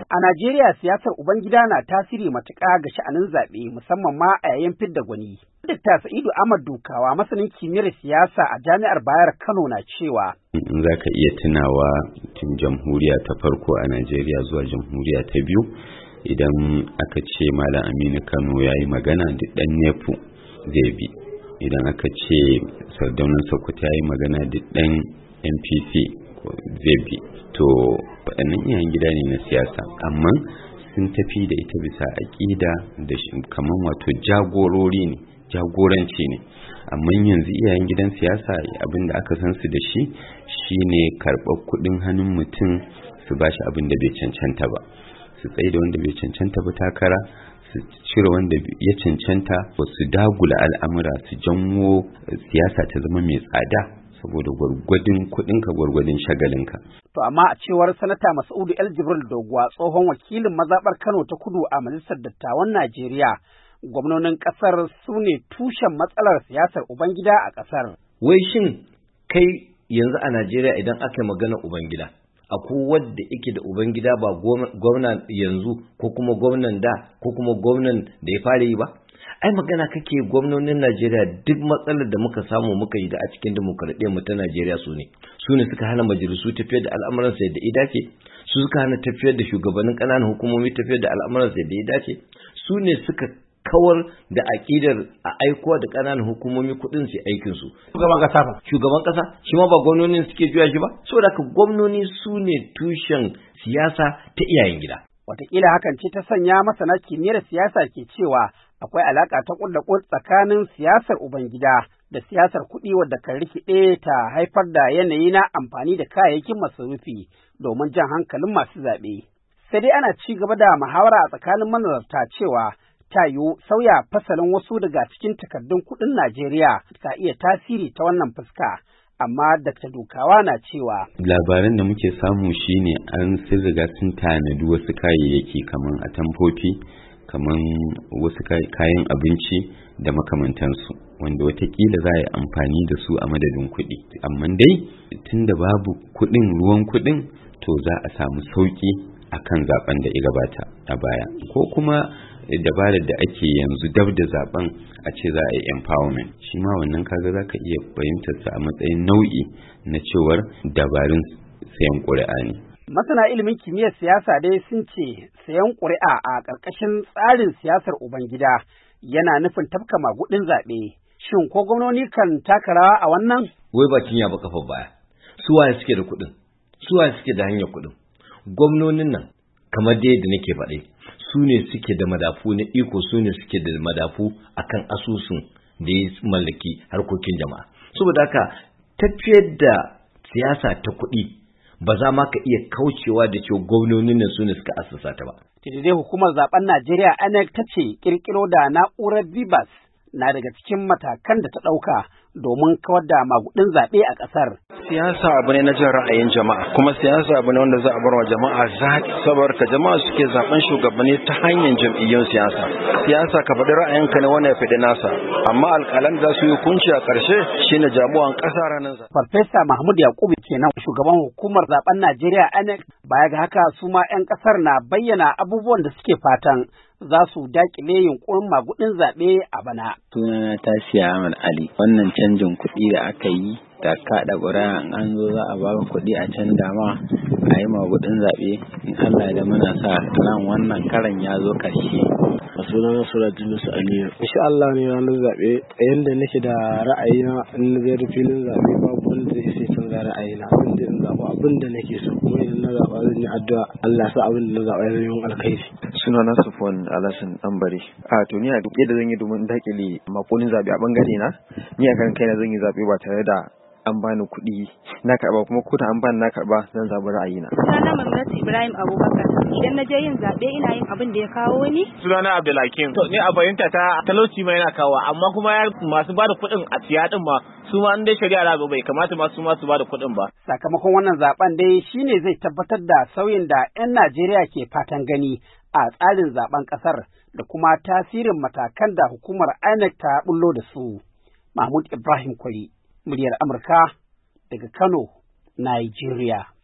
A Najeriya siyasar Ubangida na tasiri matuƙa ga sha'anin zaɓe musamman ma a yayin fidda gwani. Dr. Sa'idu Ahmad Dukawa masanin kimiyyar siyasa a Jami'ar Bayar Kano na cewa. In za ka iya tunawa tun jamhuriya ta farko a Najeriya zuwa jamhuriya ta biyu, idan aka ce Malam Aminu Kano ya yi magana duk ɗan nefu zai bi. Idan aka ce Sardaunan Sokoto ya yi magana duk ɗan NPP zai bi. To waɗannan iyayen gida ne na siyasa, amma sun tafi da ita bisa aƙida da kamar wato jagoranci ne. Amma yanzu iyayen gidan siyasa abin da aka san su da shi shine karɓar kuɗin hannun mutum su ba shi abin da bai cancanta ba, su tsaye da wanda bai cancanta ba takara, su cire wanda ya cancanta, su dagula al'amura, su janwo siyasa ta zama mai tsada saboda gwargwadin kuɗinka gwargwadin shagalinka. To amma a cewar Sanata Mas'udu El Jibril Doguwa, tsohon wakilin mazaɓar Kano ta Kudu a Majalisar Dattawan Najeriya, gwamnonin ƙasar su ne tushen matsalar siyasar Ubangida a ƙasar. Wai shin kai yanzu a Najeriya idan aka yi magana Ubangida, akwai wadda yake da Ubangida ba gwamna yanzu ko kuma gwamnan da ko kuma gwamnan da ya fara yi ba? Ai magana kake gwamnonin Najeriya duk matsalar da muka samu muka yi da a cikin demokradiyyar mu ta Najeriya su ne suka hana majalisu tafiyar da al'amuran sa yadda ya dace, su suka hana tafiyar da shugabannin ƙananan hukumomi tafiyar da al'amuran sa yadda ya dace, su ne suka kawar da aƙidar a aikowa da ƙananan hukumomi kuɗin su aikin su. Shugaban ƙasa shi ma ba gwamnonin suke juya shi ba, saboda haka gwamnoni su ne tushen siyasa ta iyayen gida. Wataƙila hakan ce ta sanya masana kimiyyar siyasa ke cewa akwai alaƙa ta ƙulla tsakanin siyasar Ubangida da siyasar kuɗi wadda kan rikide ta haifar da yanayi na amfani da kayayyakin masarufi domin jan hankalin masu zaɓe. Sai dai ana ci gaba da muhawara a tsakanin manazarta cewa ta yiwu sauya fasalin wasu daga cikin takardun kuɗin Najeriya ka iya tasiri ta wannan fuska. Amma Dr. Dukawa na cewa labaran da muke samu shine an riga sun tanadi wasu kayayyaki kamar atamfofi, kamar wasu kayan abinci da makamantansu wanda watakila za a yi amfani da su a madadin kuɗi. Amma dai tun da babu kuɗin, ruwan kuɗin, to za a samu sauƙi akan zaben da ya gabata a baya, ko kuma dabarar da ake yanzu dab da zaben a ce za a yi empowerment, shi ma wannan kaga za ka iya fahimtar sa a matsayin nau'i na cewar dabarun sayan ƙuri'a ne. Masana ilimin kimiyyar siyasa dai sun ce sayan ƙuri'a a ƙarƙashin tsarin siyasar Ubangida yana nufin tafka magudin zaɓe. Shin ko gwamnoni kan taka rawa a wannan? Wai bakin ya ba kafa baya. Su waye suke da kuɗin? Su waye suke da hanyar kuɗin? Gwamnonin nan kamar dai da nake faɗe, su ne suke da madafu na iko, su ne suke da madafu akan asusun da ya mallaki harkokin jama'a. Saboda haka tafiyar da siyasa ta kuɗi ba za ma ka iya kaucewa da cewa gwamnonin nan su ne suka assasa ta ba. Dai hukumar zaben Najeriya INEC ta ce kirkiro da na'urar BVAS na daga cikin matakan da ta ɗauka domin kawar da magudin zaɓe a ƙasar. Siyasa abu ne na jin ra'ayin jama'a, kuma siyasa abu ne wanda za a bar wa jama'a zaɓi, saboda jama'a suke zaɓen shugabanni ta hanyar jam'iyyun siyasa. Siyasa ka faɗi ra'ayinka ne wanda ya faɗi nasa, amma alƙalan za su yi hukunci a ƙarshe shine jamuwan ƙasa ranar zaɓe. Farfesa Mahmud Yakubu kenan shugaban hukumar zaben Najeriya INEC. Baya ga haka su ma 'yan ƙasar na bayyana abubuwan da suke fatan za su daƙile yunƙurin magudin zaɓe a bana. Sunana Tasiya Ahmad Ali. Wannan canjin kuɗi da aka yi da kaɗa ƙuri'a in an zo za a baka kuɗi a canza ma a yi magudin zaɓe, in Allah da muna sa ran wannan karan ya zo ƙarshe. Sunana Surajinus Aliyu. Insha Allah ne ranar zaɓe yadda nake da ra'ayina in na zai filin zaɓe babu wanda zai sai canza ra'ayina, abin da in zaɓa abin da nake so, kuma idan na zaɓa zan yi addu'a Allah sa abin da na zaɓa ya zama alkhairi. Sunana Sufwan Alhassan Ɗanbare. To ni a duk yadda zan yi domin dakile makonin zaɓe a bangare na, ni a kan kaina zan yi zaɓe ba tare da an bani kuɗi na karɓa, kuma ko da an bani na karɓa zan zaɓi ra'ayina. Sunana Mamnat Ibrahim Abubakar. Idan na je yin zaɓe ina yin abin da ya kawo ni. Sunana Abdulhakim. To ni a fahimta ta talauci ma yana kawo, amma kuma masu bada kuɗin a siya din ma su ma in dai shari'a na bai kamata ma su bada kuɗin ba. Sakamakon wannan zaben dai shine zai tabbatar da sauyin da 'yan Najeriya ke fatan gani a tsarin zaben ƙasar da kuma tasirin matakan da hukumar INEC ta bullo da su. Mahmud Ibrahim Kwari, muryar Amurka daga Kano, Nigeria.